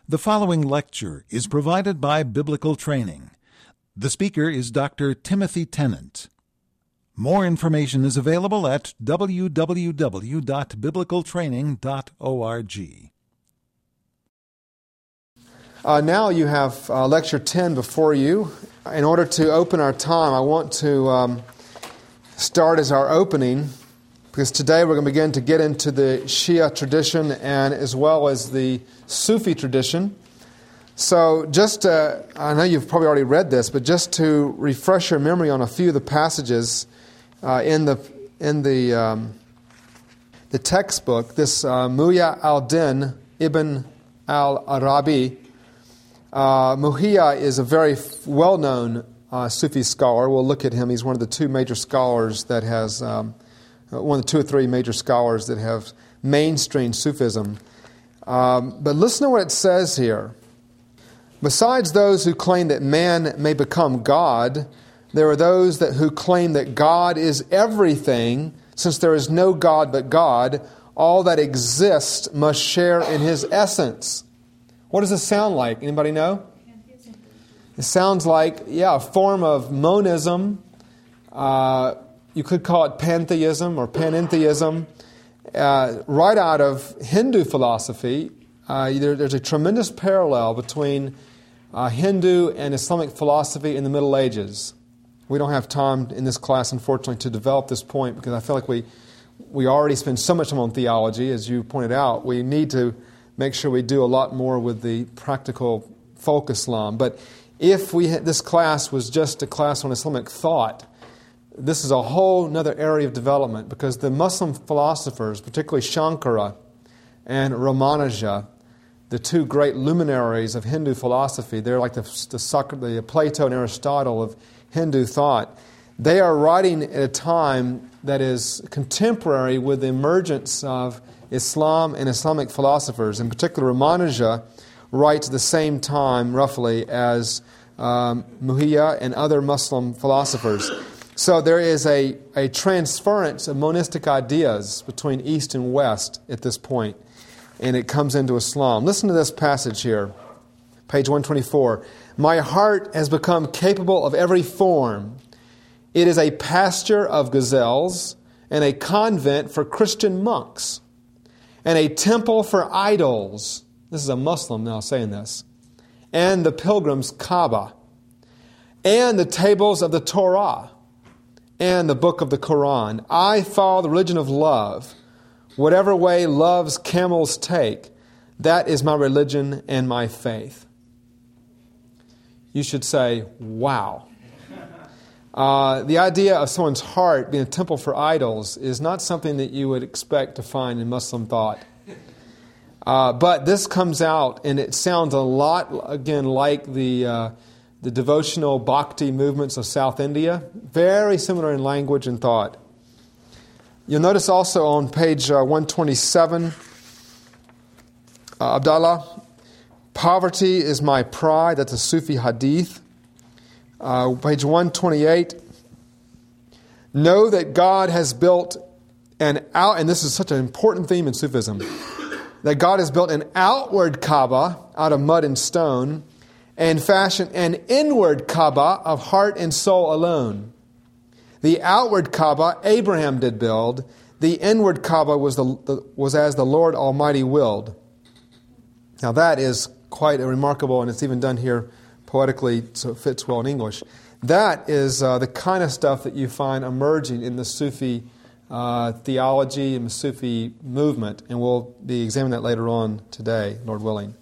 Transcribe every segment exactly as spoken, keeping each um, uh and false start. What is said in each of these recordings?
The following lecture is provided by Biblical Training. The speaker is Doctor Timothy Tennant. More information is available at w w w dot biblical training dot org. Uh, now you have uh, Lecture ten before you. In order to open our time, I want to um, start as our opening, because today we're going to begin to get into the Shia tradition and as well as the Sufi tradition. So just, uh, I know you've probably already read this, but just to refresh your memory on a few of the passages uh, in the in the um, the textbook, this uh, Muhyiddin al-Din Ibn al-Arabi. Uh, Muhyiddin is a very well-known uh, Sufi scholar. We'll look at him. He's one of the two major scholars that has... Um, one of the two or three major scholars that have mainstreamed Sufism. Um, but listen to what it says here. Besides those who claim that man may become God, there are those that who claim that God is everything, since there is no God but God. All that exists must share in His essence. What does this sound like? Anybody know? It sounds like, yeah, a form of monism. Uh, You could call it pantheism or panentheism, uh, right out of Hindu philosophy. Uh, there, there's a tremendous parallel between uh, Hindu and Islamic philosophy in the Middle Ages. We don't have time in this class, unfortunately, to develop this point, because I feel like we we already spend so much time on theology, as you pointed out. We need to make sure we do a lot more with the practical folk Islam. But if we had, this class was just a class on Islamic thought, this is a whole other area of development, because the Muslim philosophers, particularly Shankara and Ramanuja, the two great luminaries of Hindu philosophy, they're like the, the, the Plato and Aristotle of Hindu thought. They are writing at a time that is contemporary with the emergence of Islam and Islamic philosophers. In particular, Ramanuja writes at the same time, roughly, as um, Muhyiddin and other Muslim philosophers. So there is a, a transference of monistic ideas between East and West at this point, and it comes into Islam. Listen to this passage here, page one twenty-four. My heart has become capable of every form. It is a pasture of gazelles, and a convent for Christian monks, and a temple for idols. This is a Muslim now saying this. And the pilgrim's Kaaba, and the tables of the Torah, and the book of the Quran. I follow the religion of love. Whatever way love's camels take, that is my religion and my faith. You should say, wow. Uh, the idea of someone's heart being a temple for idols is not something that you would expect to find in Muslim thought. Uh, but this comes out, and it sounds a lot, again, like the... Uh, the devotional bhakti movements of South India, very similar in language and thought. You'll notice also on page uh, one twenty-seven, uh, Abdallah, poverty is my pride. That's a Sufi hadith. Uh, page one twenty-eight, know that God has built an out, and this is such an important theme in Sufism, that God has built an outward Kaaba out of mud and stone, and fashioned an inward Kaaba of heart and soul alone. The outward Kaaba Abraham did build. The inward Kaaba was the, the was as the Lord Almighty willed. Now that is quite a remarkable, and it's even done here poetically, so it fits well in English. That is uh, the kind of stuff that you find emerging in the Sufi uh, theology and the Sufi movement, and we'll be examining that later on today, Lord willing.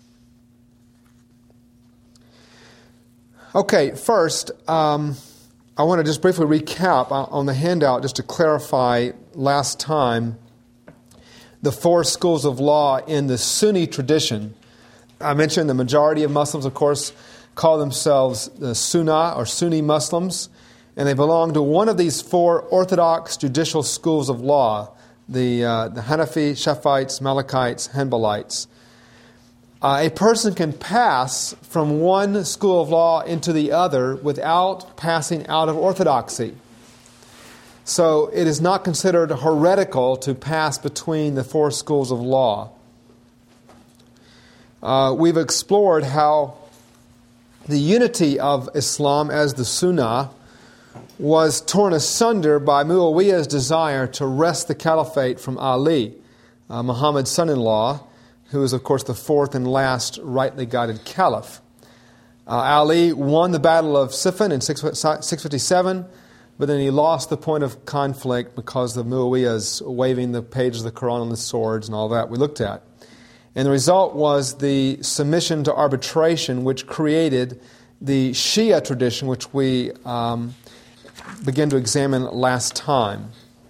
Okay, first, um, I want to just briefly recap on the handout, just to clarify last time, the four schools of law in the Sunni tradition. I mentioned the majority of Muslims, of course, call themselves the Sunnah or Sunni Muslims, and they belong to one of these four orthodox judicial schools of law, the, uh, the Hanafi, Shafi'ites, Malikites, Hanbalites. Uh, a person can pass from one school of law into the other without passing out of orthodoxy. So it is not considered heretical to pass between the four schools of law. uh, we've explored how the unity of Islam as the Sunnah was torn asunder by Muawiyah's desire to wrest the caliphate from Ali, uh, Muhammad's son-in-law, who is, of course, the fourth and last rightly guided caliph. Uh, Ali won the Battle of Siffin in six fifty-seven, but then he lost the point of conflict because of Muawiyah's waving the pages of the Quran on the swords and all that we looked at. And the result was the submission to arbitration, which created the Shia tradition, which we um, began to examine last time.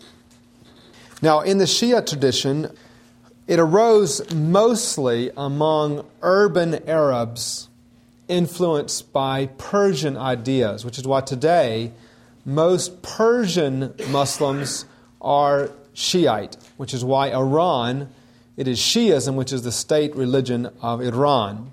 Now, in the Shia tradition, it arose mostly among urban Arabs influenced by Persian ideas, which is why today most Persian Muslims are Shiite, which is why Iran, it is Shiism, which is the state religion of Iran.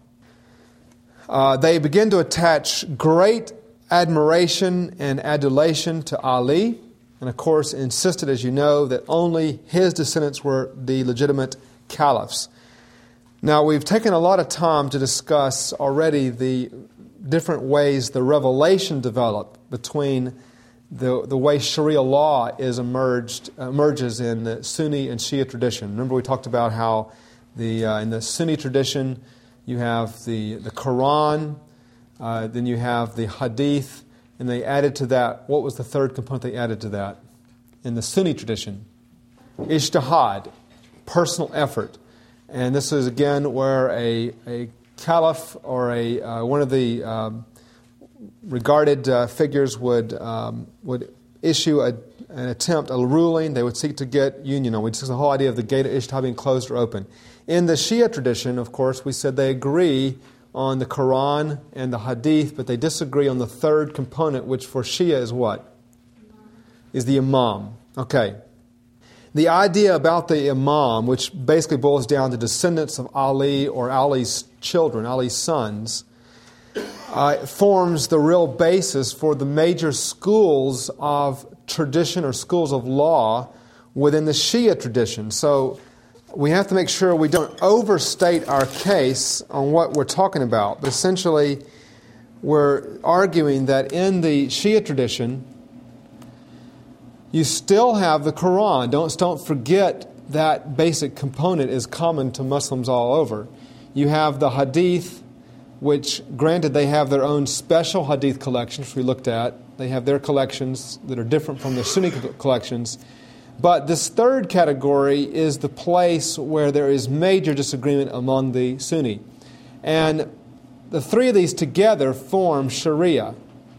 Uh, they begin to attach great admiration and adulation to Ali, and of course insisted, as you know, that only his descendants were the legitimate caliphs. Now, we've taken a lot of time to discuss already the different ways the revelation developed between the, the way Sharia law is emerged emerges in the Sunni and Shia tradition. Remember, we talked about how the uh, in the Sunni tradition you have the, the Quran, uh, then you have the Hadith, and they added to that, what was the third component they added to that? In the Sunni tradition, Ijtihad, personal effort. And this is, again, where a, a caliph or a uh, one of the um, regarded uh, figures would um, would issue a, an attempt, a ruling. They would seek to get union on. We discussed the whole idea of the gate of Ijtihad being closed or open. In the Shia tradition, of course, we said they agree on the Quran and the Hadith, but they disagree on the third component, which for Shia is what? Is the Imam. Okay. The idea about the Imam, which basically boils down to descendants of Ali or Ali's children, Ali's sons, uh, forms the real basis for the major schools of tradition or schools of law within the Shia tradition. So we have to make sure we don't overstate our case on what we're talking about. But essentially, we're arguing that in the Shia tradition, you still have the Quran. Don't, don't forget that basic component is common to Muslims all over. You have the Hadith, which, granted, they have their own special Hadith collections, which we looked at. They have their collections that are different from the Sunni collections. But this third category is the place where there is major disagreement among the Sunni. And the three of these together form Sharia.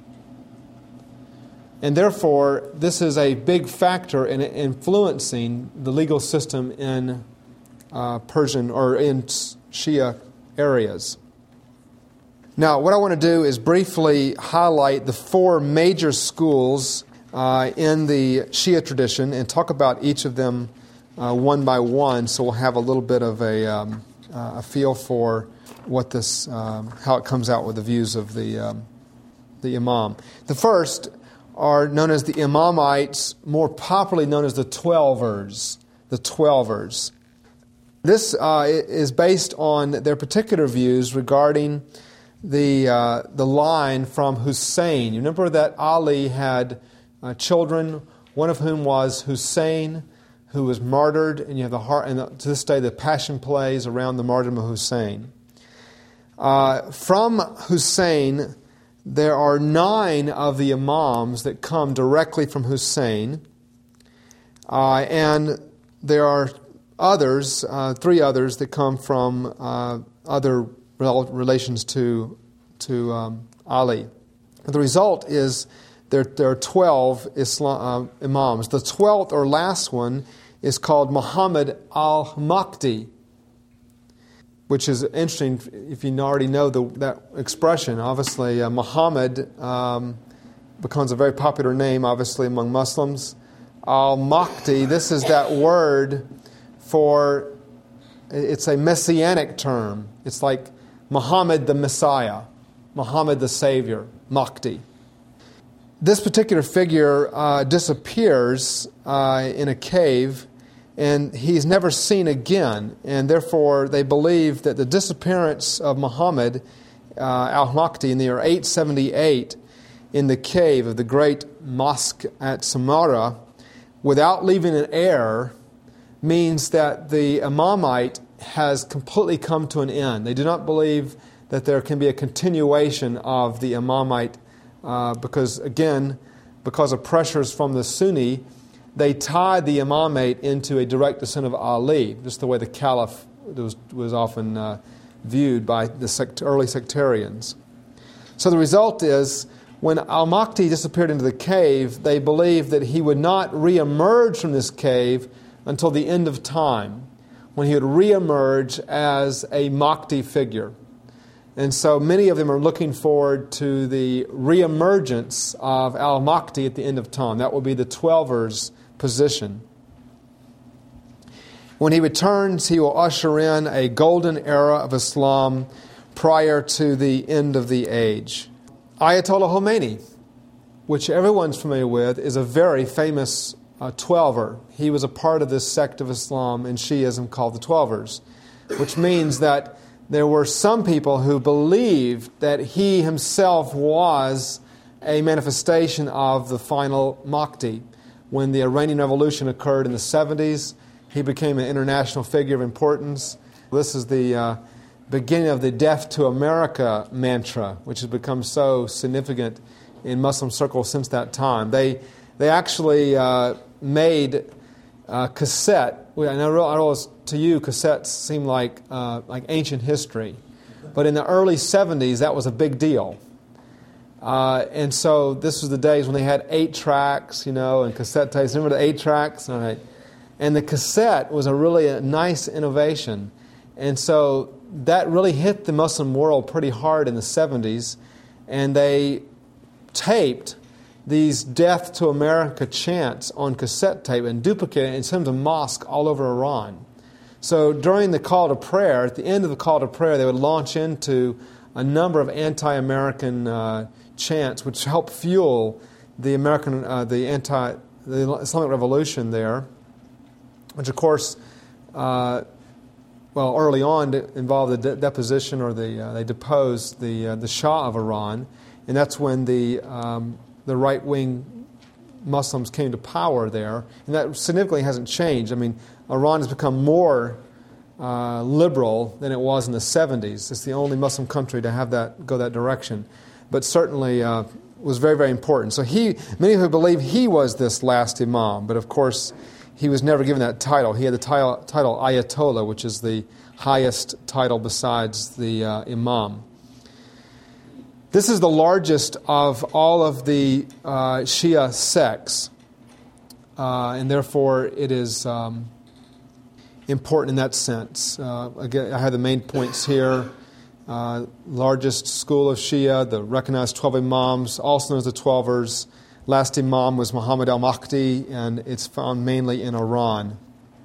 And therefore, this is a big factor in influencing the legal system in uh, Persian or in Shia areas. Now, what I want to do is briefly highlight the four major schools uh, in the Shia tradition and talk about each of them uh, one by one, so we'll have a little bit of a, um, uh, a feel for what this, um, how it comes out with the views of the um, the Imam. The first are known as the Imamites, more popularly known as the Twelvers. The Twelvers. This uh, is based on their particular views regarding the uh, the line from Hussein. You remember that Ali had uh, children, one of whom was Hussein, who was martyred, and you have the heart. And to this day, the passion plays around the martyrdom of Hussein. Uh, from Hussein, there are nine of the Imams that come directly from Hussein, uh, and there are others, uh, three others that come from uh, other rel- relations to to um, Ali. The result is there, there are twelve Islam, uh, Imams. The twelfth or last one is called Muhammad al-Mahdi, which is interesting if you already know the, that expression. Obviously, uh, Muhammad um, becomes a very popular name, obviously, among Muslims. Al-Mahdi, this is that word for, it's a messianic term. It's like Muhammad the Messiah, Muhammad the Savior, Mahdi. This particular figure uh, disappears uh, in a cave and he's never seen again. And therefore, they believe that the disappearance of Muhammad uh, al-Mahdi in the year eight seventy-eight in the cave of the great mosque at Samarra, without leaving an heir, means that the Imamite has completely come to an end. They do not believe that there can be a continuation of the Imamite uh, because, again, because of pressures from the Sunni, they tied the Imamate into a direct descent of Ali, just the way the Caliph was, was often uh, viewed by the sect- early sectarians. So the result is, when al-Mahdi disappeared into the cave, they believed that he would not reemerge from this cave until the end of time, when he would reemerge as a Mahdi figure. And so many of them are looking forward to the reemergence of al-Mahdi at the end of time. That will be the Twelvers' position. When he returns, he will usher in a golden era of Islam prior to the end of the age. Ayatollah Khomeini, which everyone's familiar with, is a very famous uh, Twelver. He was a part of this sect of Islam in Shiism called the Twelvers, which means that there were some people who believed that he himself was a manifestation of the final Mahdi. When the Iranian Revolution occurred in the seventies, he became an international figure of importance. This is the uh, beginning of the Death to America mantra, which has become so significant in Muslim circles since that time. They they actually uh, made uh, cassette. I know, I know to you cassettes seem like uh, like ancient history, but in the early seventies that was a big deal. Uh, and so this was the days when they had eight tracks, you know, and cassette tapes. Remember the eight tracks? All right. And the cassette was a really a nice innovation. And so that really hit the Muslim world pretty hard in the seventies. And they taped these Death to America chants on cassette tape and duplicated it and sent them to mosque all over Iran. So during the call to prayer, at the end of the call to prayer, they would launch into a number of anti-American uh, chants, which helped fuel the American, uh, the anti, the Islamic Revolution there, which of course, uh, well, early on involved the de- deposition or the uh, they deposed the uh, the Shah of Iran, and that's when the um, the right-wing Muslims came to power there, and that significantly hasn't changed. I mean, Iran has become more uh, liberal than it was in the seventies. It's the only Muslim country to have that go that direction, but certainly uh, was very, very important. So he, many who believe he was this last Imam, but of course he was never given that title. He had the title, title Ayatollah, which is the highest title besides the uh, Imam. This is the largest of all of the uh, Shia sects, uh, and therefore it is um, important in that sense. Uh, again, I have the main points here. Uh, largest school of Shia, the recognized twelve Imams, also known as the Twelvers. Last Imam was Muhammad al-Mahdi, and it's found mainly in Iran.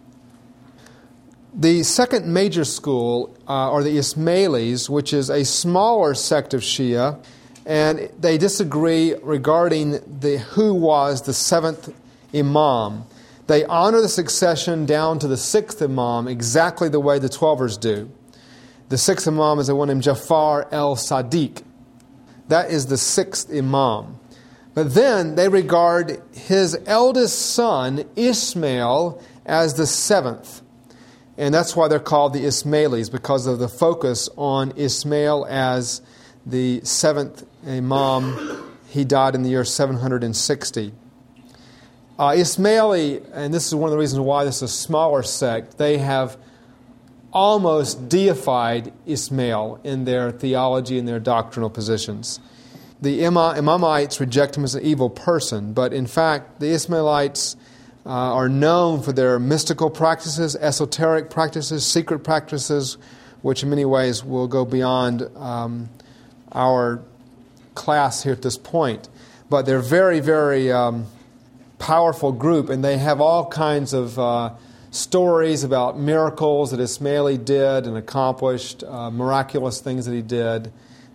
The second major school uh, are the Ismailis, which is a smaller sect of Shia, and they disagree regarding the who was the seventh Imam. They honor the succession down to the sixth Imam exactly the way the Twelvers do. The sixth Imam is a one named Jafar el-Sadiq. That is the sixth Imam. But then they regard his eldest son, Ismail, as the seventh. And that's why they're called the Ismailis, because of the focus on Ismail as the seventh Imam. He died in the year seven hundred sixty. Uh, Ismaili, and this is one of the reasons why this is a smaller sect, they have almost deified Ismail in their theology and their doctrinal positions. The Imamites reject him as an evil person, but in fact, the Ismailites uh, are known for their mystical practices, esoteric practices, secret practices, which in many ways will go beyond um, our class here at this point. But they're very, very um, powerful group, and they have all kinds of uh, stories about miracles that Ismaili did and accomplished, uh, miraculous things that he did.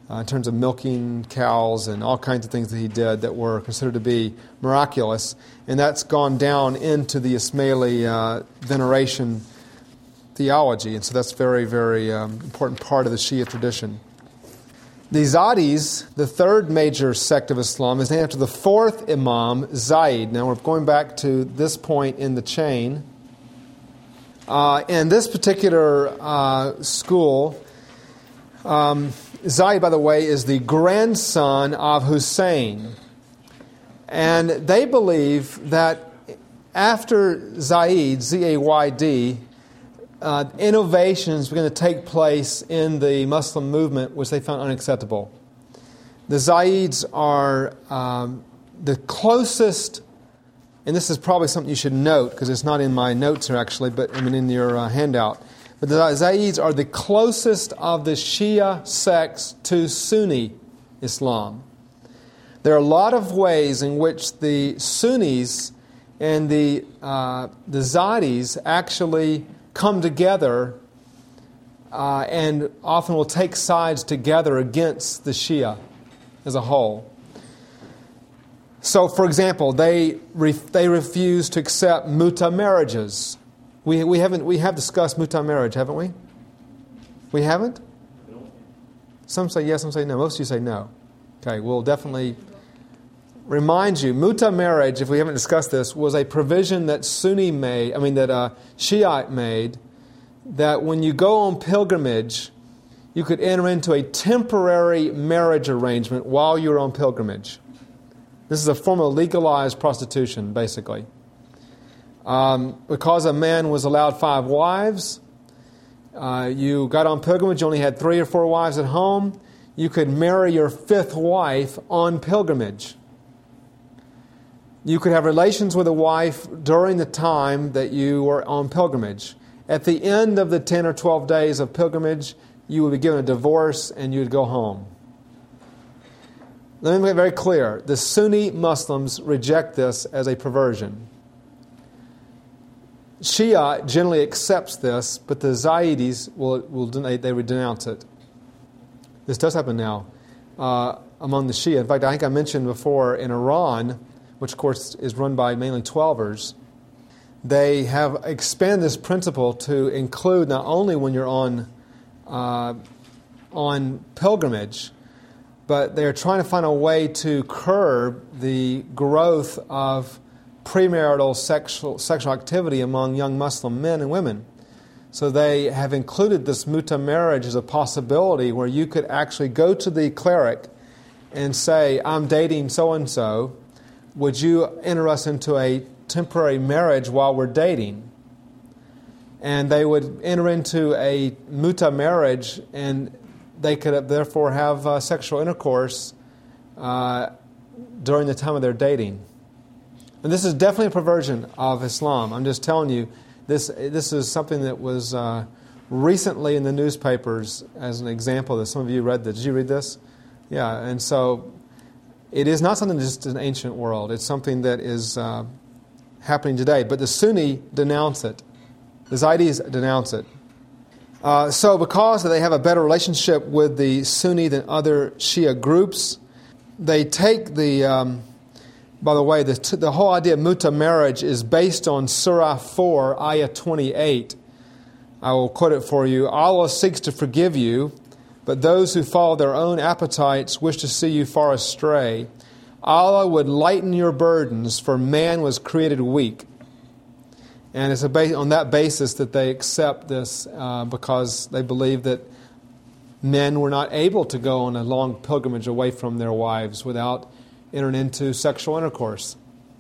uh, in terms of milking cows and all kinds of things that he did that were considered to be miraculous. And that's gone down into the Ismaili uh, veneration theology. And so that's a very, very um, important part of the Shia tradition. The Zadis, the third major sect of Islam, is named after the fourth Imam, Zayd. Now we're going back to this point in the chain. Uh, and this particular uh, school, um, Zayd, by the way, is the grandson of Hussein. And they believe that after Zayd, Z A Y D, Uh, innovations were going to take place in the Muslim movement, which they found unacceptable. The Zayds are um, the closest, and this is probably something you should note because it's not in my notes here actually, but I mean in your uh, handout. But the Zayds are the closest of the Shia sects to Sunni Islam. There are a lot of ways in which the Sunnis and the uh, the Zaydis actually come together uh, and often will take sides together against the Shia as a whole. So, for example, they ref- they refuse to accept muta marriages. We we haven't we have discussed muta marriage, haven't we? We haven't? No. Some say yes, some say no. Most of you say no. Okay, we'll definitely remind you, muta marriage, if we haven't discussed this, was a provision that Sunni made, I mean that uh, Shiite made, that when you go on pilgrimage, you could enter into a temporary marriage arrangement while you're on pilgrimage. This is a form of legalized prostitution, basically. Um, because a man was allowed five wives, uh, you got on pilgrimage, you only had three or four wives at home, you could marry your fifth wife on pilgrimage. You could have relations with a wife during the time that you were on pilgrimage. At the end of the ten or twelve days of pilgrimage, you would be given a divorce and you would go home. Let me make it very clear. The Sunni Muslims reject this as a perversion. Shia generally accepts this, but the Zaydis, will, will they would denounce it. This does happen now uh, among the Shia. In fact, I think I mentioned before in Iran, which of course is run by mainly Twelvers, they have expanded this principle to include not only when you're on uh, on pilgrimage, but they're trying to find a way to curb the growth of premarital sexual sexual activity among young Muslim men and women. So they have included this muta marriage as a possibility where you could actually go to the cleric and say, I'm dating so-and-so, would you enter us into a temporary marriage while we're dating? And they would enter into a muta marriage, and they could therefore have uh, sexual intercourse uh, during the time of their dating. And this is definitely a perversion of Islam. I'm just telling you, this this is something that was uh, recently in the newspapers as an example that some of you read this. Did you read this? Yeah, and so it is not something just in an ancient world. It's something that is uh, happening today. But the Sunni denounce it. The Zaydis denounce it. Uh, so because they have a better relationship with the Sunni than other Shia groups, they take the... Um, by the way, the, t- the whole idea of muta marriage is based on Surah four, Ayah twenty-eight. I will quote it for you. Allah seeks to forgive you, but those who follow their own appetites wish to see you far astray. Allah would lighten your burdens, for man was created weak. And it's a ba- on that basis that they accept this, uh, because they believe that men were not able to go on a long pilgrimage away from their wives without entering into sexual intercourse.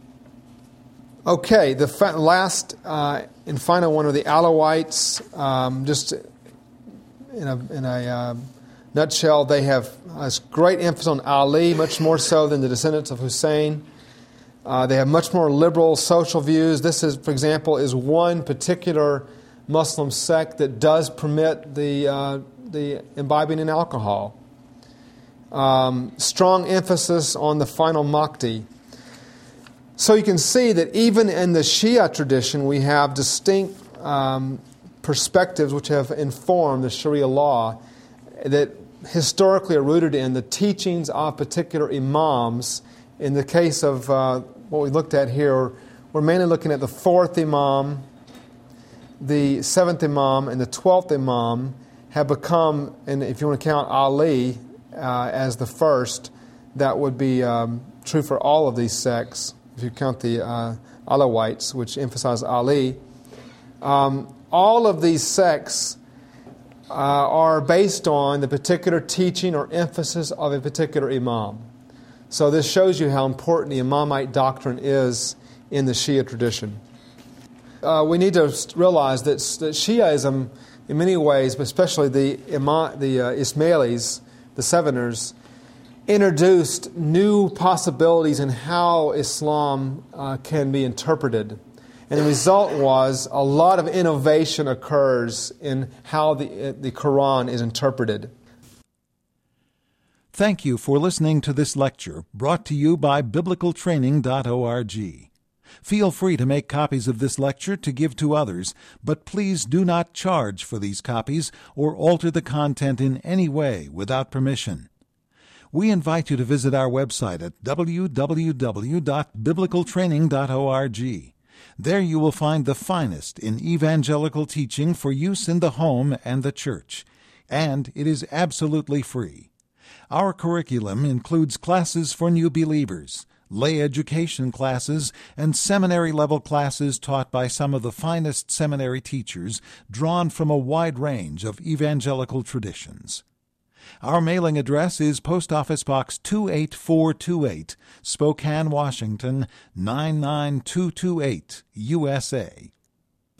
Okay, the fa- last uh, and final one are the Alawites. Um, just in a, in a uh, nutshell, they have a great emphasis on Ali, much more so than the descendants of Hussein. Uh, they have much more liberal social views. This is, for example, is one particular Muslim sect that does permit the uh, the imbibing in alcohol. Um, strong emphasis on the final Mahdi. So you can see that even in the Shia tradition, we have distinct um, perspectives which have informed the Sharia law that historically are rooted in the teachings of particular imams. In the case of uh, what we looked at here, we're mainly looking at the fourth imam, the seventh imam, and the twelfth imam have become, and if you want to count Ali uh, as the first, that would be um, true for all of these sects. If you count the uh, Alawites, which emphasize Ali, um, all of these sects uh, are based on the particular teaching or emphasis of a particular imam. So this shows you how important the Imamite doctrine is in the Shia tradition. Uh, we need to realize that, that Shiaism, in many ways, but especially the, Imam, the uh, Ismailis, the Seveners, introduced new possibilities in how Islam uh, can be interpreted. And the result was a lot of innovation occurs in how the, the Quran is interpreted. Thank you for listening to this lecture brought to you by biblical training dot org. Feel free to make copies of this lecture to give to others, but please do not charge for these copies or alter the content in any way without permission. We invite you to visit our website at w w w dot biblical training dot org. There you will find the finest in evangelical teaching for use in the home and the church, and it is absolutely free. Our curriculum includes classes for new believers, lay education classes, and seminary-level classes taught by some of the finest seminary teachers drawn from a wide range of evangelical traditions. Our mailing address is Post Office Box two eight four two eight, Spokane, Washington, nine nine two two eight, U S A.